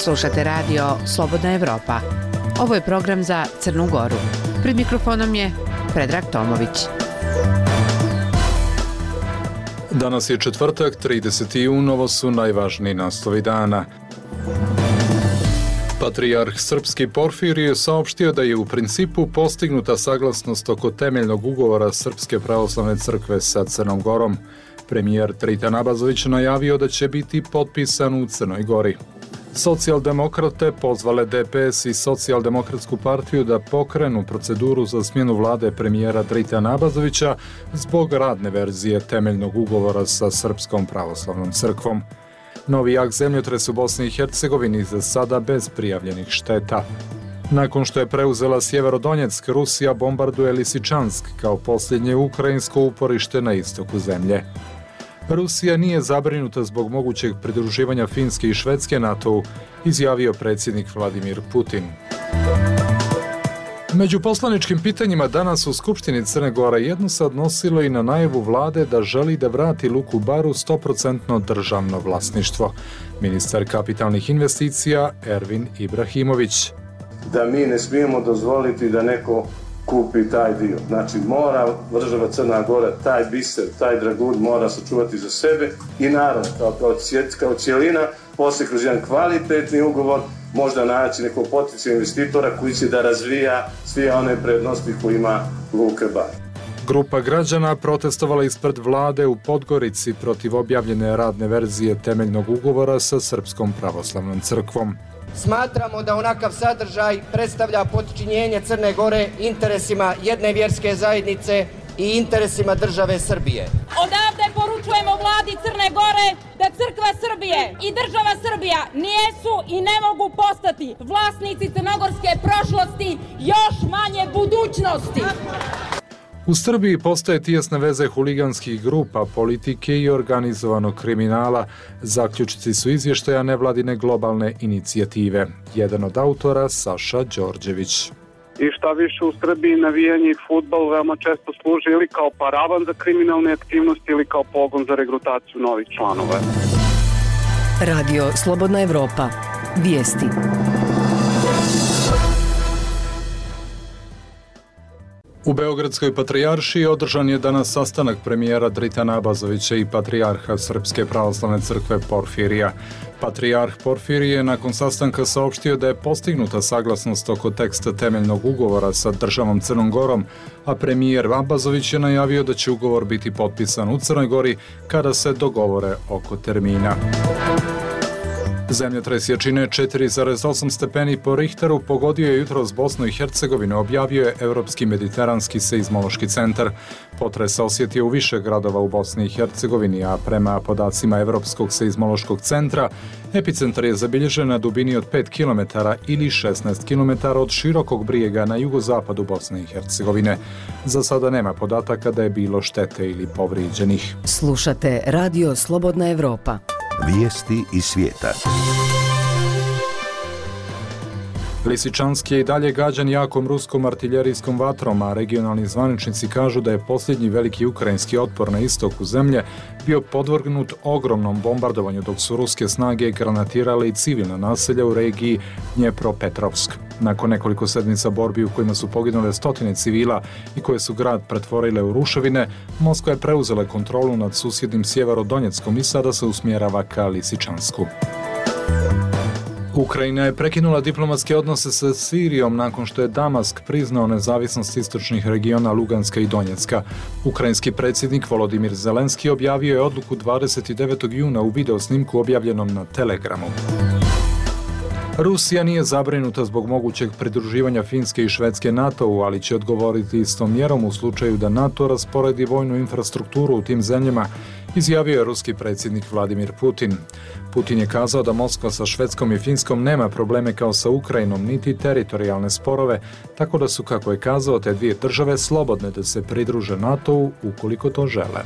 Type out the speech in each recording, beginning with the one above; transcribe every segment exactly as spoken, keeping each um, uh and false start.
Slušate radio Slobodna Evropa. Ovo je program za Crnu Goru. Pred mikrofonom je Predrag Tomović. Danas je četvrtak, trideseti jun, ovo su najvažniji naslovi dana. Patrijarh srpski Porfirije saopštio da je u principu postignuta saglasnost oko temeljnog ugovora Srpske pravoslavne crkve sa Crnom Gorom. Premijer Dritan Abazović najavio da će biti potpisan u Crnoj Gori. Socijaldemokrate pozvale D P S i Socijaldemokratsku partiju da pokrenu proceduru za smjenu vlade premijera Dritana Abazovića zbog radne verzije temeljnog ugovora sa Srpskom pravoslavnom crkvom. Novi jak zemljotres u Bosni i Hercegovini za sada bez prijavljenih šteta. Nakon što je preuzela Sjeverodonjeck, Rusija bombarduje Lisičansk kao posljednje ukrajinsko uporište na istoku zemlje. Rusija nije zabrinuta zbog mogućeg pridruživanja Finske i Švedske NATO-u, izjavio predsjednik Vladimir Putin. Među poslaničkim pitanjima danas u Skupštini Crne Gore jedno se odnosilo i na najavu vlade da želi da vrati Luku Bar u sto posto državno vlasništvo. Ministar kapitalnih investicija Ervin Ibrahimović. Da mi ne smijemo dozvoliti da neko kupi taj dio. Znači mora država Crna Gora taj biser, taj dragulj mora sačuvati za sebe i narod kao, kao, kao cijelina, poslije kroz jedan kvalitetni ugovor možda naći nekog potencijalnog investitora koji će da razvija sve one prednosti koje ima Luka Bar. Grupa građana protestovala ispred vlade u Podgorici protiv objavljene radne verzije temeljnog ugovora sa Srpskom pravoslavnom crkvom. Smatramo da onakav sadržaj predstavlja potčinjenje Crne Gore interesima jedne vjerske zajednice i interesima države Srbije. Odavde poručujemo vladi Crne Gore da Crkva Srbije i država Srbija nijesu i ne mogu postati vlasnici crnogorske prošlosti, još manje budućnosti. U Srbiji postoje tijesne veze huliganskih grupa, politike i organizovanog kriminala. Zaključci su izvještaja nevladine globalne inicijative. Jedan od autora Saša Đorđević. I šta više, u Srbiji navijanje i fudbal veoma često služi ili kao paravan za kriminalne aktivnosti ili kao pogon za regrutaciju novih članova. Radio Slobodna Evropa. Vijesti. U Beogradskoj patrijaršiji održan je danas sastanak premijera Dritana Abazovića i patrijarha Srpske pravoslavne crkve Porfirija. Patrijarh Porfirije je nakon sastanka saopštio da je postignuta saglasnost oko teksta temeljnog ugovora sa državom Crnom Gorom, a premijer Abazović je najavio da će ugovor biti potpisan u Crnoj Gori kada se dogovore oko termina. Zemljotres jačine četiri zarez osam stepeni po Richteru pogodio je jutros Bosnu i Hercegovinu, objavio je Europski mediteranski seizmološki centar. Potres osjetio u više gradova u Bosni i Hercegovini, a prema podacima Europskog seizmološkog centra, epicentar je zabilježen na dubini od pet kilometara ili šesnaest kilometara od širokog brijega na jugozapadu Bosne i Hercegovine. Za sada nema podataka da je bilo štete ili povrijeđenih. Slušate Radio Slobodna Evropa. Vijesti iz svijeta. Lisičanski je i dalje gađan jakom ruskom artiljerijskom vatrom, a regionalni zvaničnici kažu da je posljednji veliki ukrajinski otpor na istoku zemlje bio podvrgnut ogromnom bombardovanju dok su ruske snage granatirale i civilna naselja u regiji Dnjepropetrovsk. Nakon nekoliko sedmica borbi u kojima su poginule stotine civila i koje su grad pretvorile u ruševine, Moskva je preuzela kontrolu nad susjednim Sjeverodonjeckom i sada se usmjerava ka Lisičansku. Ukrajina je prekinula diplomatske odnose sa Sirijom nakon što je Damask priznao nezavisnost istočnih regiona Luganska i Donjecka. Ukrajinski predsjednik Volodimir Zelenski objavio je odluku dvadeset devetog juna u videosnimku objavljenom na Telegramu. Rusija nije zabrinuta zbog mogućeg pridruživanja Finske i Švedske NATO-u, ali će odgovoriti istom mjerom u slučaju da NATO rasporedi vojnu infrastrukturu u tim zemljama, izjavio je ruski predsjednik Vladimir Putin. Putin je kazao da Moskva sa Švedskom i Finskom nema probleme kao sa Ukrajinom, niti teritorijalne sporove, tako da su, kako je kazao, te dvije države slobodne da se pridruže NATO-u ukoliko to žele.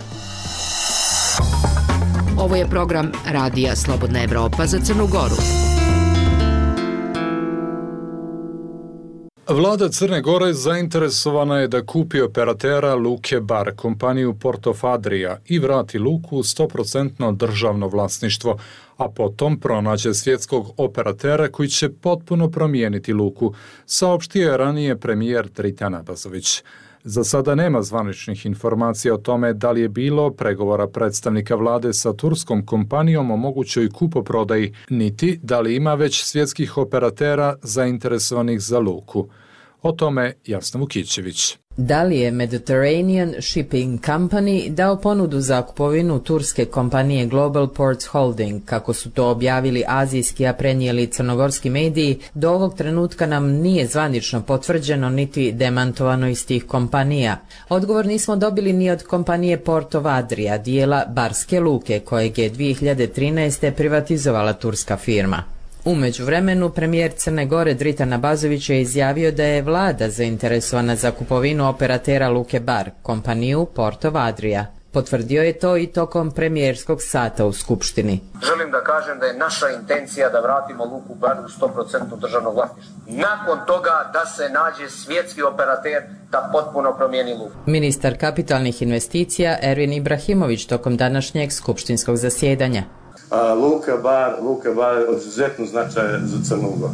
Ovo je program Radija Slobodna Evropa za Crnu Goru. Vlada Crne Gore zainteresovana je da kupi operatera Luke Bar, kompaniju Portov Adria, i vrati luku u sto posto državno vlasništvo, a potom pronađe svjetskog operatera koji će potpuno promijeniti luku, saopštio je ranije premijer Dritan Abazović. Za sada nema zvaničnih informacija o tome da li je bilo pregovora predstavnika vlade sa turskom kompanijom o mogućoj kupoprodaji, niti da li ima već svjetskih operatera zainteresovanih za luku. O tome Jasna Vukićević. Da li je Mediterranean Shipping Company dao ponudu za kupovinu turske kompanije Global Ports Holding, kako su to objavili azijski, a prenijeli crnogorski mediji, do ovog trenutka nam nije zvanično potvrđeno niti demantovano iz tih kompanija. Odgovor nismo dobili ni od kompanije Portov Adria, dijela Barske luke, kojeg je dvije hiljade trinaeste. privatizovala turska firma. U međuvremenu, premijer Crne Gore Dritan Abazović je izjavio da je vlada zainteresovana za kupovinu operatera Luke Bar, kompaniju Portov Adria. Potvrdio je to i tokom premijerskog sata u Skupštini. Želim da kažem da je naša intencija da vratimo Luku Bar u sto posto državnog vlasništva. Nakon toga da se nađe svjetski operater da potpuno promijeni luku. Ministar kapitalnih investicija Ervin Ibrahimović tokom današnjeg skupštinskog zasjedanja. Luka Bar, Luka Bar je od izuzetnog značaja za Crnu Goru.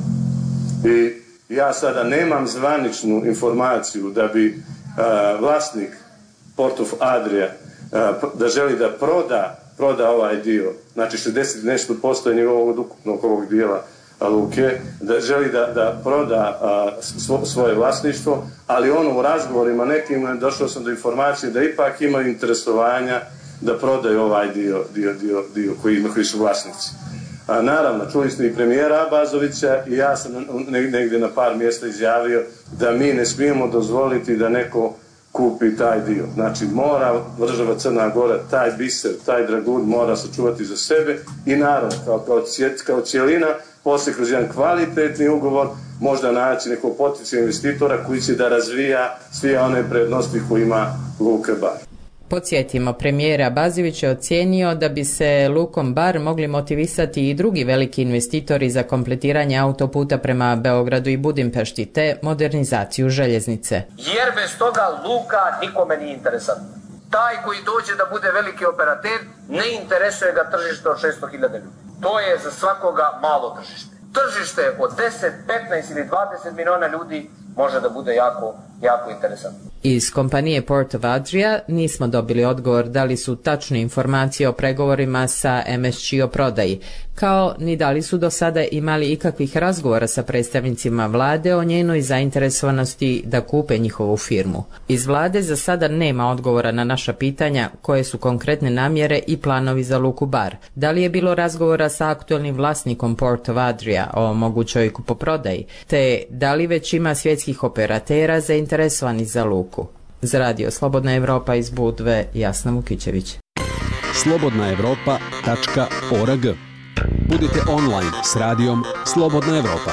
I ja sada nemam zvaničnu informaciju da bi uh, vlasnik Portov Adria uh, da želi da proda, proda ovaj dio, znači šezdeset nešto posto njegovog ukupnog ovog dijela uh, luke, da želi da, da proda uh, svo, svoje vlasništvo, ali ono u razgovorima nekim došao sam do informacije da ipak imaju interesovanja da prodaju ovaj dio, dio, dio, dio koji, koji su vlasnici. A, naravno, čuli smo i premijera Abazovića i ja sam negdje na par mjesta izjavio da mi ne smijemo dozvoliti da neko kupi taj dio. Znači, mora država Crna Gora taj biser, taj dragulj mora sačuvati za sebe i naravno, kao, kao, cijet, kao cijelina, poslije kroz jedan kvalitetni ugovor možda naći nekog potencijalnog investitora koji će da razvija sve one prednosti koje ima Luka Bar. Podsjetimo, premijer Abazović je ocijenio da bi se Lukom Bar mogli motivisati i drugi veliki investitori za kompletiranje autoputa prema Beogradu i Budimpešti te modernizaciju željeznice. Jer bez toga luka nikome nije interesantna. Taj koji dođe da bude veliki operater ne interesuje ga tržište od šesto hiljada ljudi. To je za svakoga malo tržište. Tržište od deset, petnaest ili dvadeset miliona ljudi može da bude jako, jako interesantno. Iz kompanije Portov Adria nismo dobili odgovor da li su tačne informacije o pregovorima sa M S G o prodaji, kao ni da li su do sada imali ikakvih razgovora sa predstavnicima vlade o njenoj zainteresovanosti da kupe njihovu firmu. Iz vlade za sada nema odgovora na naša pitanja koje su konkretne namjere i planovi za Luku Bar. Da li je bilo razgovora sa aktualnim vlasnikom Portov Adria o mogućoj kupoprodaji, te da li već ima svjetskih operatera zainteresovani za luku. Za radio Slobodna Evropa iz Budve, Jasna Vukićević. slobodna evropa tačka org. Budite online s radijom Slobodna Evropa.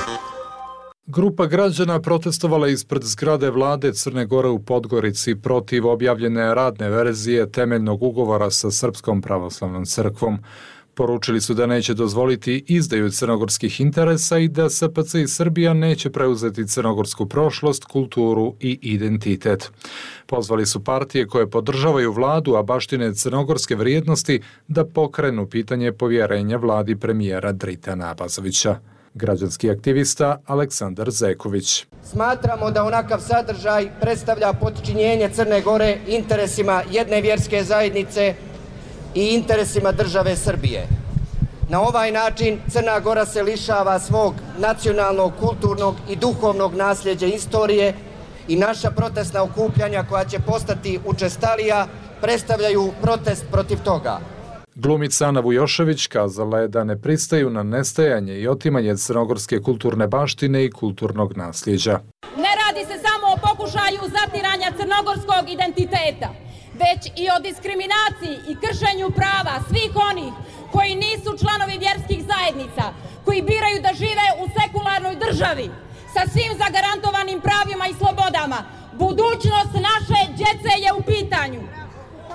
Grupa građana protestovala ispred zgrade vlade Crne Gore u Podgorici protiv objavljene radne verzije temeljnog ugovora sa Srpskom pravoslavnom crkvom. Poručili su da neće dozvoliti izdaju crnogorskih interesa i da S P C i Srbija neće preuzeti crnogorsku prošlost, kulturu i identitet. Pozvali su partije koje podržavaju vladu, a baštine crnogorske vrijednosti, da pokrenu pitanje povjerenja vladi premijera Dritana Abazovića. Građanski aktivista Aleksandar Zeković. Smatramo da onakav sadržaj predstavlja potčinjenje Crne Gore interesima jedne vjerske zajednice i interesima države Srbije. Na ovaj način Crna Gora se lišava svog nacionalnog, kulturnog i duhovnog nasljeđa istorije i naša protestna okupljanja koja će postati učestalija predstavljaju protest protiv toga. Glumica Ana Vujošević kazala je da ne pristaju na nestajanje i otimanje crnogorske kulturne baštine i kulturnog nasljeđa. Ne radi se samo o pokušaju zatiranja crnogorskog identiteta, već i o diskriminaciji i kršenju prava svih onih koji nisu članovi vjerskih zajednica, koji biraju da žive u sekularnoj državi sa svim zagarantovanim pravima i slobodama. Budućnost naše djece je u pitanju.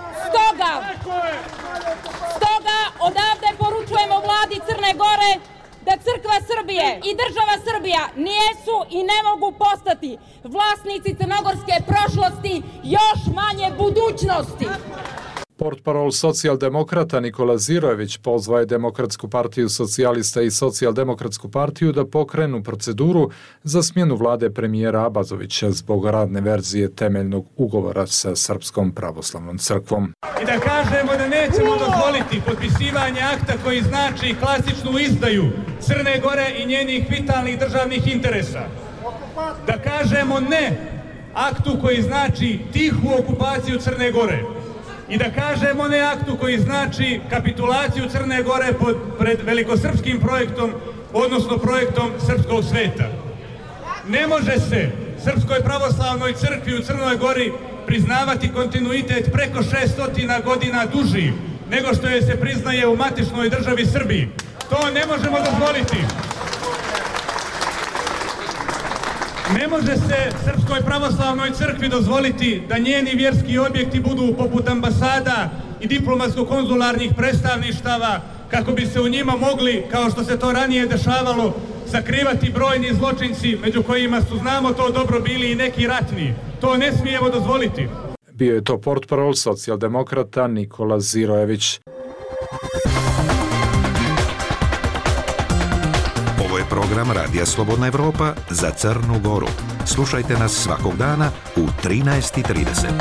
Stoga, stoga odavde poručujemo vladi Crne Gore da crkva Srbije i država Srbija nijesu i ne mogu postati vlasnici crnogorske prošlosti, još manje budućnosti. Portparol socijaldemokrata Nikola Zirojević pozvao je Demokratsku partiju socijalista i Socijaldemokratsku partiju da pokrenu proceduru za smjenu vlade premijera Abazovića zbog radne verzije temeljnog ugovora sa Srpskom pravoslavnom crkvom. I da kažemo da nećemo dozvoliti potpisivanje akta koji znači klasičnu izdaju Crne Gore i njenih vitalnih državnih interesa. Da kažemo ne aktu koji znači tihu okupaciju Crne Gore. I da kažemo ne aktu koji znači kapitulaciju Crne Gore pod, pred velikosrpskim projektom, odnosno projektom srpskog sveta. Ne može se Srpskoj pravoslavnoj crkvi u Crnoj Gori priznavati kontinuitet preko šeststotina godina duži nego što je se priznaje u matičnoj državi Srbiji. To ne možemo dozvoliti. Ne može se Srpskoj pravoslavnoj crkvi dozvoliti da njeni vjerski objekti budu poput ambasada i diplomatsko-konzularnih predstavništava kako bi se u njima mogli, kao što se to ranije dešavalo, sakrivati brojni zločinci među kojima su, znamo to dobro, bili i neki ratni. To ne smijemo dozvoliti. Bio je to portparol socijaldemokrata Nikola Zirojević. Ovo je program Radija Slobodna Evropa za Crnu Goru. Slušajte nas svakog dana u trinaest i trideset.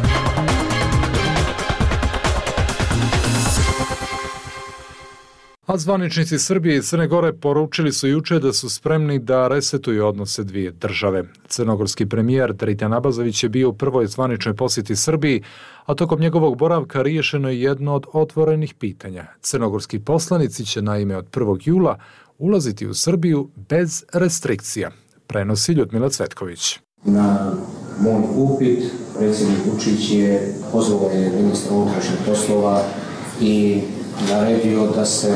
A zvaničnici Srbije i Crne Gore poručili su juče da su spremni da resetuju odnose dvije države. Crnogorski premijer Dritan Abazović je bio u prvoj zvaničnoj posjeti Srbiji, a tokom njegovog boravka riješeno je jedno od otvorenih pitanja. Crnogorski poslanici će naime od prvog jula ulaziti u Srbiju bez restrikcija, prenosi Ljudmila Cvetković. Na moj upit predsjednik Vučić je pozvao je ministra unutrašnjih poslova i naredio da se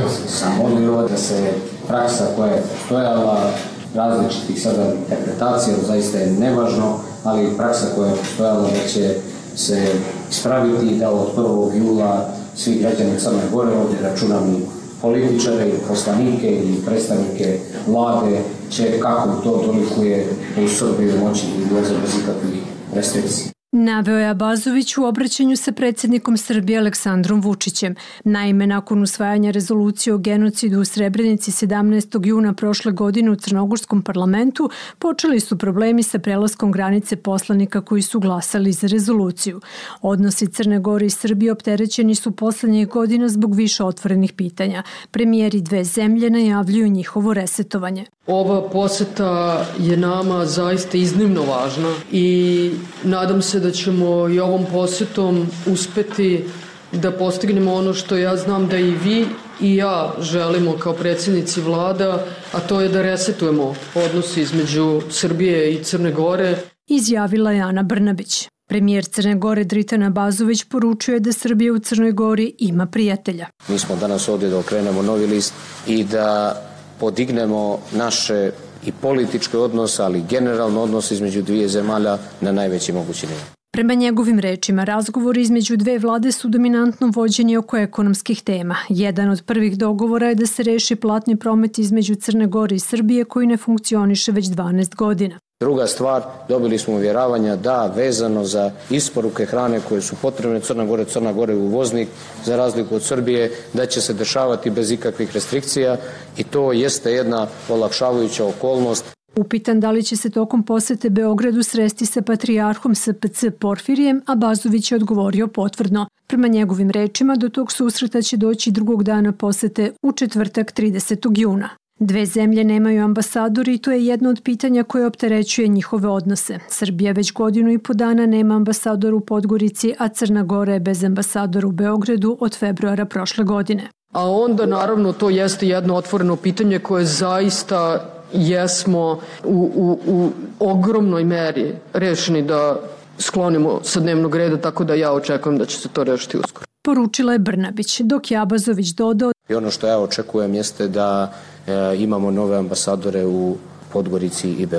zamolio da se praksa koja je postojala različitih sada interpretacija, zaista je nevažno, ali praksa koja je postojala da će se ispraviti da od prvog jula svi građani Crne Gore, ovdje računam i političare, i poslanike i predstavnike vlade će, kako to dolikuje, u Srbiju moći i doze bez ikakvih restrikcija. Naveo je Abazović u obraćanju sa predsjednikom Srbije Aleksandrom Vučićem. Naime, nakon usvajanja rezolucije o genocidu u Srebrenici sedamnaestog juna prošle godine u Crnogorskom parlamentu, počeli su problemi sa prelaskom granice poslanika koji su glasali za rezoluciju. Odnosi Crne Gore i Srbije opterećeni su poslednjih godina zbog više otvorenih pitanja. Premijeri dve zemlje najavljuju njihovo resetovanje. Ova poseta je nama zaista iznimno važna i nadam se da ćemo i ovom posetom uspeti da postignemo ono što ja znam da i vi i ja želimo kao predsjednici vlada, a to je da resetujemo odnosi između Srbije i Crne Gore. Izjavila je Ana Brnabić. Premijer Crne Gore Dritan Abazović poručuje da Srbija u Crnoj Gori ima prijatelja. Mi smo danas ovdje da okrenemo novi list i da podignemo naše i političke odnose, ali generalno odnose između dvije zemalja na najveći mogući nivo. Prema njegovim rečima, razgovori između dve vlade su dominantno vođeni oko ekonomskih tema. Jedan od prvih dogovora je da se reši platni promet između Crne Gore i Srbije koji ne funkcioniše već dvanaest godina. Druga stvar, dobili smo uvjeravanja da vezano za isporuke hrane koje su potrebne Crna Gore, Crna Gore je uvoznik za razliku od Srbije, da će se dešavati bez ikakvih restrikcija i to jeste jedna olakšavajuća okolnost. Upitan da li će se tokom posete Beogradu sresti sa patrijarhom S P C Porfirijem, Abazović je odgovorio potvrdno. Prema njegovim rečima, do tog susreta će doći drugog dana posete u četvrtak tridesetog juna. Dve zemlje nemaju ambasadori i to je jedno od pitanja koje opterećuje njihove odnose. Srbija već godinu i po dana nema ambasadora u Podgorici, a Crna Gora je bez ambasadora u Beogradu od februara prošle godine. A onda naravno to jeste jedno otvoreno pitanje koje zaista jesmo u, u, u ogromnoj meri rešeni da sklonimo sa dnevnog reda, tako da ja očekujem da će se to rešiti uskoro. Poručila je Brnabić, dok je Abazović dodao. I ono što ja očekujem jeste da e, imamo nove ambasadore u Podgorici i Beogradu.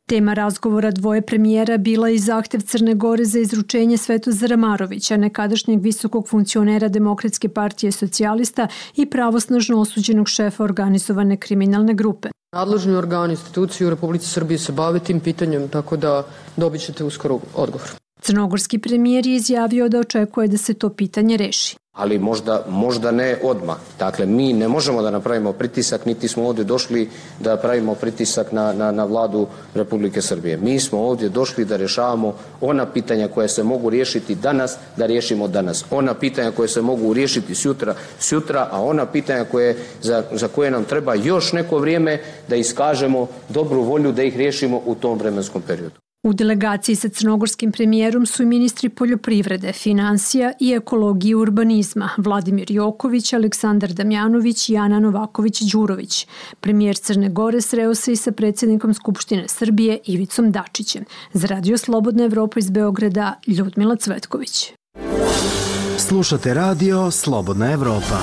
Tema razgovora dvoje premijera bila i zahtev Crne Gore za izručenje Svetozara Marovića, nekadašnjeg visokog funkcionera Demokratske partije socijalista i pravosnažno osuđenog šefa organizovane kriminalne grupe. Nadležni organi institucije u Republici Srbiji se bave tim pitanjem, tako da dobit ćete uskoro odgovor. Crnogorski premijer je izjavio da očekuje da se to pitanje reši. Ali možda, možda ne odmah. Dakle, mi ne možemo da napravimo pritisak, niti smo ovdje došli da pravimo pritisak na, na, na vladu Republike Srbije. Mi smo ovdje došli da rješavamo ona pitanja koja se mogu riješiti danas, da riješimo danas. Ona pitanja koje se mogu riješiti sutra, sutra, a ona pitanja koje, za, za koje nam treba još neko vrijeme da iskažemo dobru volju da ih riješimo u tom vremenskom periodu. U delegaciji sa crnogorskim premijerom su i ministri poljoprivrede, finansija i ekologije i urbanizma Vladimir Joković, Aleksandar Damjanović i Ana Novaković-Đurović. Premijer Crne Gore sreo se i sa predsjednikom Skupštine Srbije Ivicom Dačićem. Za Radio Slobodna Evropa iz Beograda, Ljudmila Cvetković. Slušate Radio Slobodna Evropa.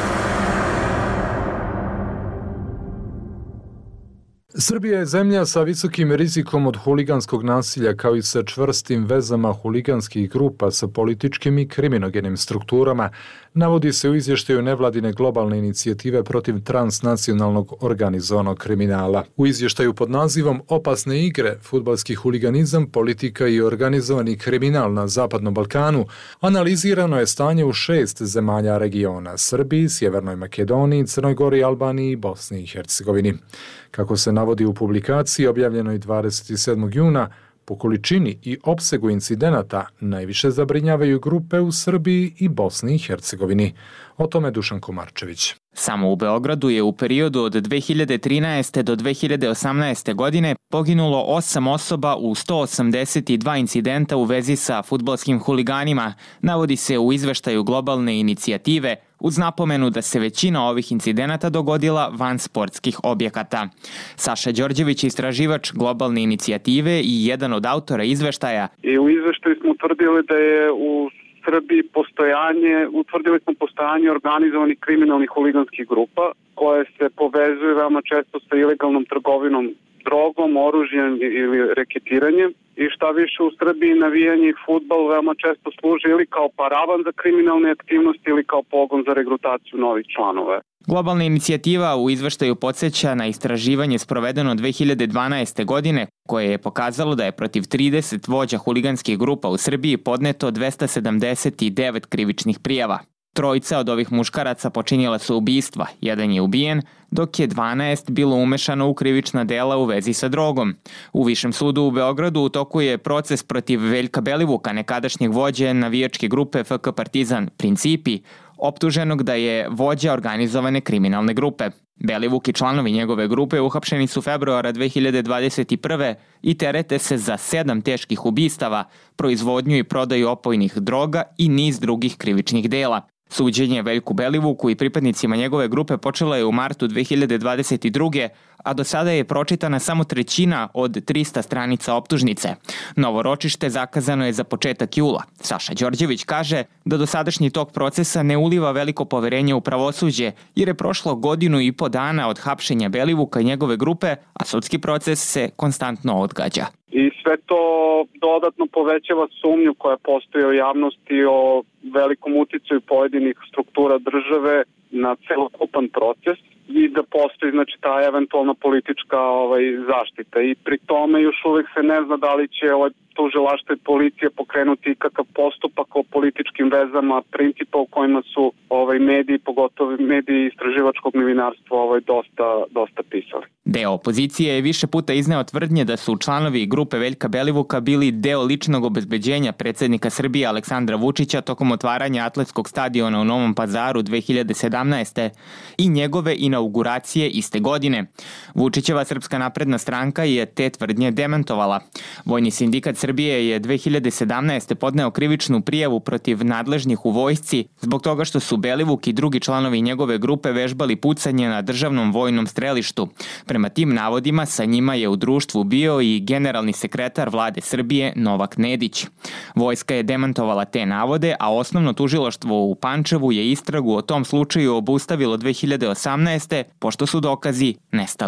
Srbija je zemlja sa visokim rizikom od huliganskog nasilja kao i sa čvrstim vezama huliganskih grupa sa političkim i kriminogenim strukturama, navodi se u izvještaju nevladine globalne inicijative protiv transnacionalnog organizovanog kriminala. U izvještaju pod nazivom Opasne igre, fudbalski huliganizam, politika i organizovani kriminal na Zapadnom Balkanu, analizirano je stanje u šest zemalja regiona: Srbiji, Sjevernoj Makedoniji, Crnoj Gori, Albaniji i Bosni i Hercegovini. Kako se navodi u publikaciji objavljenoj dvadeset sedmog juna, po količini i opsegu incidenata najviše zabrinjavaju grupe u Srbiji i Bosni i Hercegovini. O tome Dušan Komarčević. Samo u Beogradu je u periodu od dve hiljade trinaeste do dve hiljade osamnaeste godine poginulo osam osoba u sto osamdeset dva incidenta u vezi sa fudbalskim huliganima, navodi se u izveštaju globalne inicijative, uz napomenu da se većina ovih incidenata dogodila van sportskih objekata. Saša Đorđević, istraživač globalne inicijative i jedan od autora izveštaja. I u izveštaju smo utvrdili da je u Srbiji postojanje, utvrdili smo postojanje organizovanih kriminalnih huliganskih grupa koje se povezuju veoma često sa ilegalnom trgovinom drogom, oružjem ili reketiranjem. I šta više, u Srbiji navijanje i fudbal veoma često služi ili kao paravan za kriminalne aktivnosti ili kao pogon za regrutaciju novih članova. Globalna inicijativa u izveštaju podsjeća na istraživanje sprovedeno dve hiljade dvanaeste. godine koje je pokazalo da je protiv trideset vođa huliganskih grupa u Srbiji podneto dvesta sedamdeset devet krivičnih prijava. Trojica od ovih muškaraca počinila su ubistva, jedan je ubijen, dok je dvanaest bilo umešano u krivična dela u vezi sa drogom. U Višem sudu u Beogradu u toku je proces protiv Veljka Belivuka, nekadašnjeg vođe navijačke grupe F K Partizan Principi, optuženog da je vođa organizovane kriminalne grupe. Belivuk i članovi njegove grupe uhapšeni su februara dve hiljade dvadeset prve. i terete se za sedam teških ubistava, proizvodnju i prodaju opojnih droga i niz drugih krivičnih dela. Suđenje Veljku Belivuku i pripadnicima njegove grupe počelo je u martu dve hiljade dvadeset druge. a do sada je pročitana samo trećina od trista stranica optužnice. Novo ročište zakazano je za početak jula. Saša Đorđević kaže da dosadašnji tok procesa ne uliva veliko poverenje u pravosuđe, jer je prošlo godinu i po dana od hapšenja Belivuka i njegove grupe, a sudski proces se konstantno odgađa. I sve to dodatno povećava sumnju koja postoji u javnosti o velikom uticaju pojedinih struktura države na celokupan proces i da postoji znači ta eventualna politička ovaj zaštita i pri tome još uvek se ne zna da li će ovaj tužilaštvo i policija pokrenuti kakav postupak o političkim vezama Principa u kojima su ovaj mediji, pogotovo mediji istraživačkog novinarstva ovaj dosta dosta pisali. Deo opozicije je više puta izneo tvrdnje da su članovi grupe Veljka Belivuka bili deo ličnog obezbeđenja predsjednika Srbije Aleksandra Vučića tokom otvaranja atletskog stadiona u Novom Pazaru dve hiljade sedamnaeste. i njegove inauguracije iste godine. Vučićeva Srpska napredna stranka je te tvrdnje demantovala. Vojni sindikat Srbije je dve hiljade sedamnaeste. podneo krivičnu prijavu protiv nadležnih u vojsci zbog toga što su Belivuk i drugi članovi njegove grupe vežbali pucanje na državnom vojnom strelištu. Prema tim navodima sa njima je u društvu bio i generalni sekretar vlade Srbije Novak Nedić. Vojska je demantovala te navode, a osnovno tužilaštvo u Pančevu je istragu o tom slučaju obustavilo dve hiljade osamnaeste. pošto su dokazi nestali.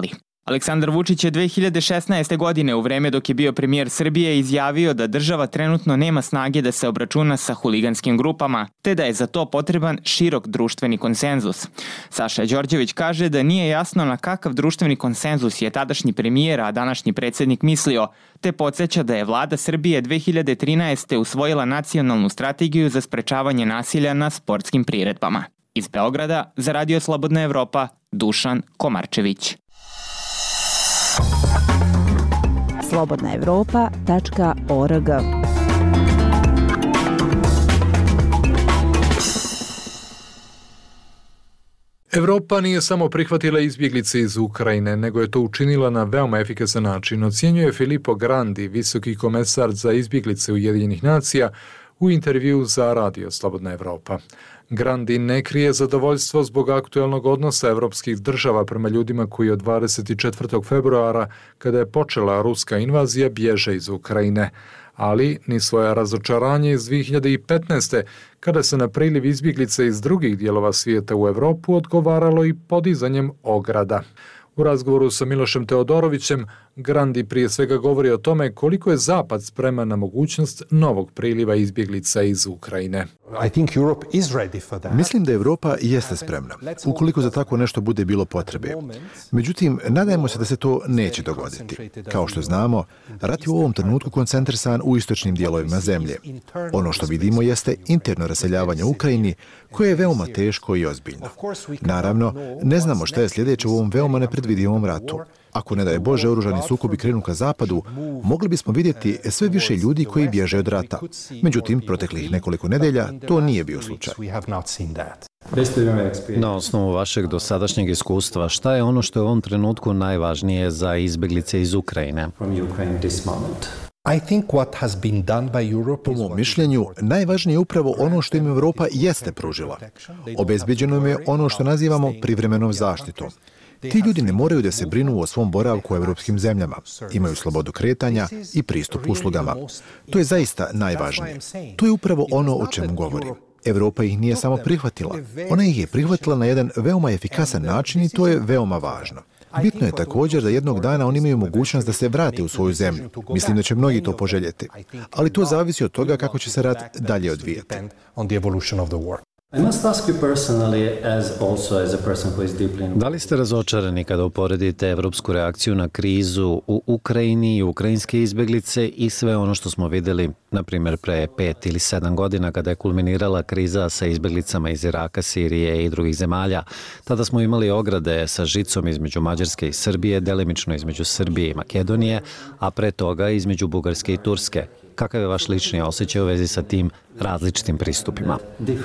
Aleksandar Vučić je dve hiljade šesnaeste. godine u vreme dok je bio premijer Srbije izjavio da država trenutno nema snage da se obračuna sa huliganskim grupama, te da je za to potreban širok društveni konsenzus. Saša Đorđević kaže da nije jasno na kakav društveni konsenzus je tadašnji premijer, a današnji predsjednik mislio, te podsjeća da je vlada Srbije dve hiljade trinaeste. usvojila nacionalnu strategiju za sprečavanje nasilja na sportskim priredbama. Iz Beograda za Radio Slobodna Evropa, Dušan Komarčević. slobodna evropa tačka org. Evropa nije samo prihvatila izbjeglice iz Ukrajine, nego je to učinila na veoma efikasan način, ocjenjuje Filippo Grandi, visoki komesar za izbjeglice Ujedinjenih nacija, u intervju za Radio Slobodna Evropa. Grandi ne krije zadovoljstvo zbog aktuelnog odnosa evropskih država prema ljudima koji od dvadeset četvrtog februara, kada je počela ruska invazija, bježe iz Ukrajine, ali ni svoja razočaranje iz dve hiljade petnaeste. kada se na priliv izbjeglica iz drugih dijelova svijeta u Evropu odgovaralo i podizanjem ograda. U razgovoru sa Milošem Teodorovićem, Grandi prije svega govori o tome koliko je Zapad spreman na mogućnost novog priliva izbjeglica iz Ukrajine. Mislim da Evropa jeste spremna, ukoliko za tako nešto bude bilo potrebe. Međutim, nadajmo se da se to neće dogoditi. Kao što znamo, rat je u ovom trenutku koncentrisan u istočnim dijelovima zemlje. Ono što vidimo jeste interno raseljavanje u Ukrajini, koje je veoma teško i ozbiljno. Naravno, ne znamo šta je sljedeće u ovom veoma nepredvidivom ratu. Ako ne daje Bože oružani sukobi krenu ka zapadu, mogli bismo vidjeti sve više ljudi koji bježe od rata. Međutim, proteklih nekoliko nedelja to nije bio slučaj. Na osnovu vašeg dosadašnjeg iskustva, šta je ono što je u ovom trenutku najvažnije za izbjeglice iz Ukrajine? Po mom mišljenju, najvažnije je upravo ono što im Evropa jeste pružila. Obezbeđeno im je ono što nazivamo privremenom zaštitom. Ti ljudi ne moraju da se brinu o svom boravku u evropskim zemljama. Imaju slobodu kretanja i pristup uslugama. To je zaista najvažnije. To je upravo ono o čemu govorim. Evropa ih nije samo prihvatila. Ona ih je prihvatila na jedan veoma efikasan način i to je veoma važno. Bitno je također da jednog dana oni imaju mogućnost da se vrate u svoju zemlju. Mislim da će mnogi to poželjeti. Ali to zavisi od toga kako će se rat dalje odvijati. Da li ste razočarani kada uporedite evropsku reakciju na krizu u Ukrajini i ukrajinske izbjeglice i sve ono što smo vidjeli, na primjer, pre pet ili sedam godina kada je kulminirala kriza sa izbjeglicama iz Iraka, Sirije i drugih zemalja? Tada smo imali ograde sa žicom između Mađarske i Srbije, delimično između Srbije i Makedonije, a pre toga između Bugarske i Turske. Kakav je vaš lični osjećaj u vezi sa tim različitim pristupima?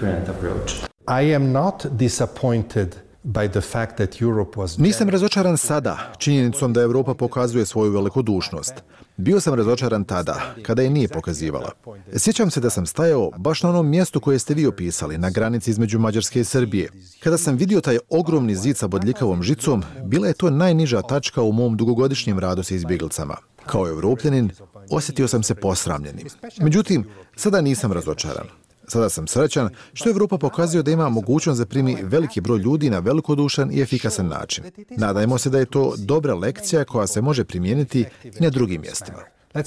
Nisam razočaran sada činjenicom da Evropa pokazuje svoju velikodušnost. Bio sam razočaran tada, kada je nije pokazivala. Sjećam se da sam stajao baš na onom mjestu koje ste vi opisali, na granici između Mađarske i Srbije. Kada sam vidio taj ogromni zid sa bodljikavom žicom, bila je to najniža tačka u mom dugogodišnjem radu sa izbjeglicama. Kao Evropljanin, osjetio sam se posramljenim. Međutim, sada nisam razočaran. Sada sam srećan što Evropa pokazuje da ima mogućnost da primi veliki broj ljudi na velikodušan i efikasan način. Nadajmo se da je to dobra lekcija koja se može primijeniti i na drugim mjestima.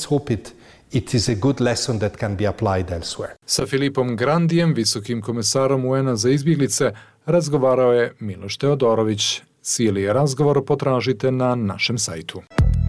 Sa Filipom Grandijem, visokim komesarom U N A za izbjeglice, razgovarao je Miloš Teodorović. Cijeli razgovor potražite na našem sajtu.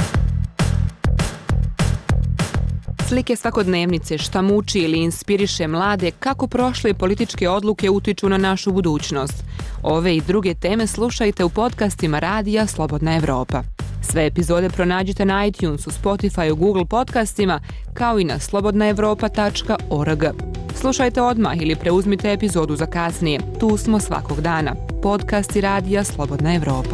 Slike svakodnevnice, šta muči ili inspiriše mlade, kako prošle političke odluke utiču na našu budućnost. Ove i druge teme slušajte u podcastima Radija Slobodna Evropa. Sve epizode pronađite na iTunesu, Spotify, Google podcastima, kao i na slobodna evropa tačka org. Slušajte odmah ili preuzmite epizodu za kasnije. Tu smo svakog dana. Podcasti Radija Slobodna Evropa.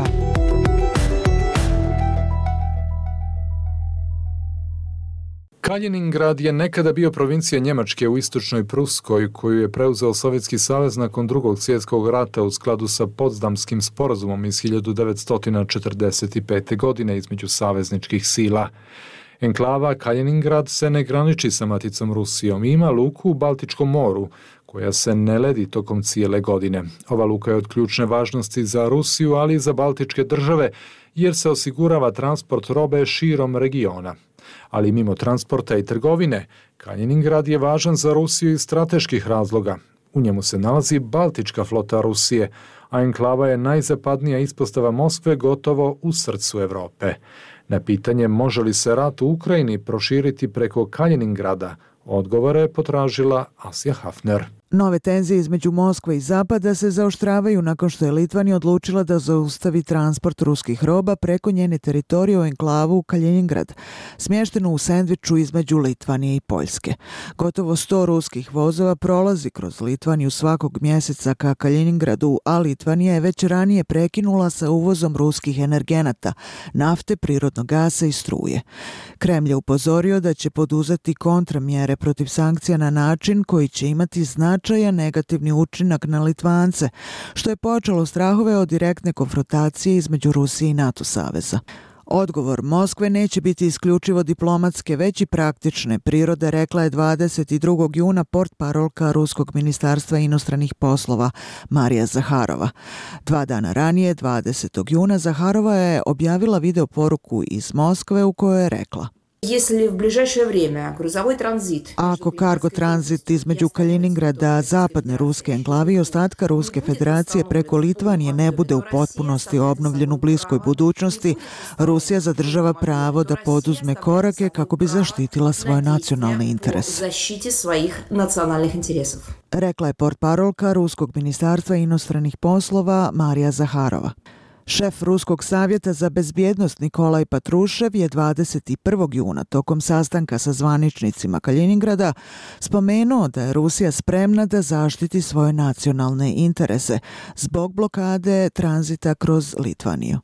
Kaliningrad je nekada bio provincija Njemačke u istočnoj Pruskoj, koju je preuzeo Sovjetski savez nakon drugog svjetskog rata u skladu sa Potsdamskim sporazumom iz hiljadu devetsto četrdeset pete. godine između savezničkih sila. Enklava Kaliningrad se ne graniči sa maticom Rusijom i ima luku u Baltičkom moru, koja se ne ledi tokom cijele godine. Ova luka je od ključne važnosti za Rusiju, ali i za baltičke države, jer se osigurava transport robe širom regiona. Ali mimo transporta i trgovine, Kaliningrad je važan za Rusiju iz strateških razloga. U njemu se nalazi Baltička flota Rusije, a enklava je najzapadnija ispostava Moskve gotovo u srcu Evrope. Na pitanje može li se rat u Ukrajini proširiti preko Kaliningrada, odgovore je potražila Asja Hafner. Nove tenzije između Moskve i Zapada se zaoštravaju nakon što je Litvanija odlučila da zaustavi transport ruskih roba preko njene teritorije u enklavu Kaliningrad, smještenu u sendviču između Litvanije i Poljske. Gotovo sto ruskih vozova prolazi kroz Litvaniju svakog mjeseca ka Kaliningradu, a Litvanija je već ranije prekinula sa uvozom ruskih energenata, nafte, prirodnog gasa i struje. Kremlj je upozorio da će poduzeti kontramjere protiv sankcija na način koji će imati značajan negativni učinak na Litvance, što je počelo strahove od direktne konfrontacije između Rusije i NATO saveza. Odgovor Moskve neće biti isključivo diplomatske, već i praktične prirode, rekla je dvadeset drugog juna portparolka Ruskog ministarstva inostranih poslova Marija Zaharova. Dva dana ranije, dvadesetog juna, Zaharova je objavila video poruku iz Moskve u kojoj je rekla: Ako kargo tranzit između Kaliningrada, zapadne ruske enklave i ostatka Ruske federacije preko Litvanije ne bude u potpunosti obnovljen u bliskoj budućnosti, Rusija zadržava pravo da poduzme korake kako bi zaštitila svoje nacionalne interese. Rekla je portparolka Ruskog ministarstva inostranih poslova Marija Zaharova. Šef Ruskog savjeta za bezbjednost Nikolaj Patrušev je dvadeset prvog juna tokom sastanka sa zvaničnicima Kaliningrada spomenuo da je Rusija spremna da zaštiti svoje nacionalne interese zbog blokade tranzita kroz Litvaniju.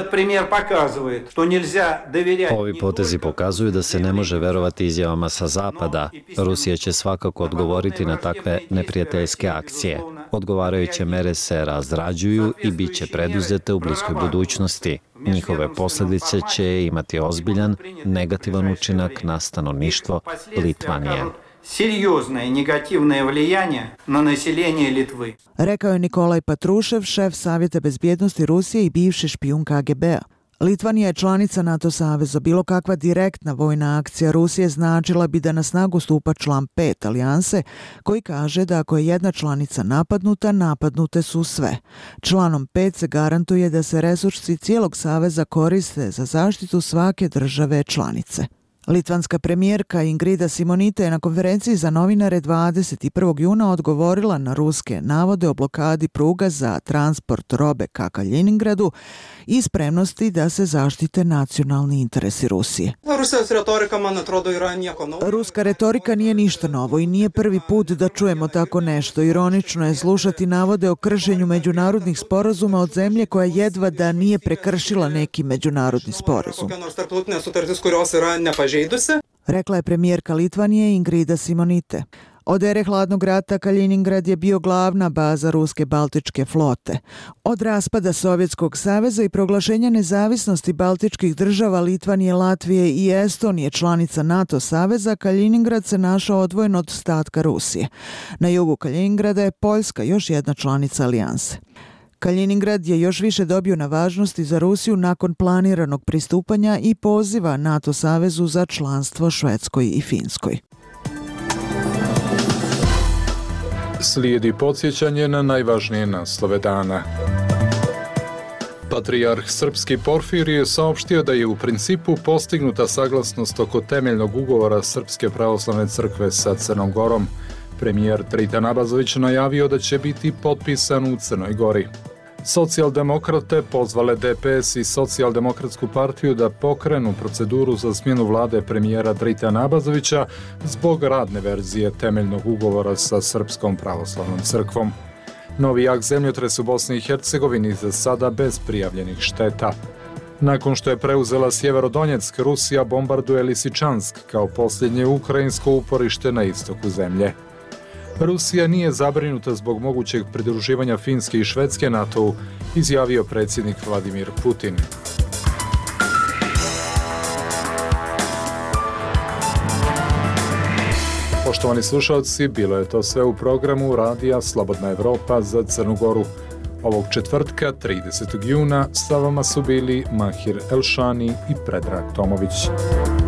Ovi potezi pokazuju da se ne može verovati izjavama sa Zapada. Rusija će svakako odgovoriti na takve neprijateljske akcije. Odgovarajuće mere se razrađuju i bit će preduzete u bliskoj budućnosti. Njihove posljedice će imati ozbiljan negativan učinak na stanovništvo Litvanije. Серьезное негативное влияние на население Литвы. Rekao je Nikolaj Patrušev, šef Savjeta bezbjednosti Rusije i bivši špijun K G B-a. Litvanija je članica NATO saveza. Bilo kakva direktna vojna akcija Rusije značila bi da na snagu stupa član pet alijanse, koji kaže da ako je jedna članica napadnuta, napadnute su sve. Članom pet se garantuje da se resursi cijelog saveza koriste za zaštitu svake države članice. Litvanska premijerka Ingrida Simonite je na konferenciji za novinare dvadeset prvog juna odgovorila na ruske navode o blokadi pruga za transport robe ka Kaliningradu i spremnosti da se zaštite nacionalni interesi Rusije. Ruska retorika nije ništa novo i nije prvi put da čujemo tako nešto. Ironično je slušati navode o kršenju međunarodnih sporazuma od zemlje koja jedva da nije prekršila neki međunarodni sporazum. Rekla je premijerka Litvanije Ingrida Simonite. Od ere hladnog rata Kaliningrad je bio glavna baza ruske baltičke flote. Od raspada Sovjetskog saveza i proglašenja nezavisnosti baltičkih država Litvanije, Latvije i Estonije, članica NATO saveza, Kaliningrad se našao odvojen od ostatka Rusije. Na jugu Kaliningrada je Poljska, još jedna članica alijanse. Kaliningrad je još više dobio na važnosti za Rusiju nakon planiranog pristupanja i poziva NATO savezu za članstvo Švedskoj i Finskoj. Slijedi podsjećanje na najvažnije naslove dana. Patrijarh srpski Porfirije je saopštio da je u principu postignuta saglasnost oko temeljnog ugovora Srpske pravoslavne crkve sa Crnom Gorom. Premijer Tritan Abazović najavio da će biti potpisan u Crnoj Gori. Socijaldemokrate pozvale D P S i Socijaldemokratsku partiju da pokrenu proceduru za smjenu vlade premijera Tritana Abazovića zbog radne verzije temeljnog ugovora sa Srpskom pravoslavnom crkvom. Novi jak zemljotres u Bosni i Hercegovini za sada bez prijavljenih šteta. Nakon što je preuzela Sjeverodonjeck, Rusija bombarduje Lisičansk kao posljednje ukrajinsko uporište na istoku zemlje. Rusija nije zabrinuta zbog mogućeg pridruživanja Finske i Švedske NATO-u, izjavio predsjednik Vladimir Putin. Poštovani slušalci, bilo je to sve u programu Radija Slobodna Evropa za Crnu Goru. Ovog četvrtka, tridesetog juna, sa vama su bili Mahir Elšani i Predrag Tomović.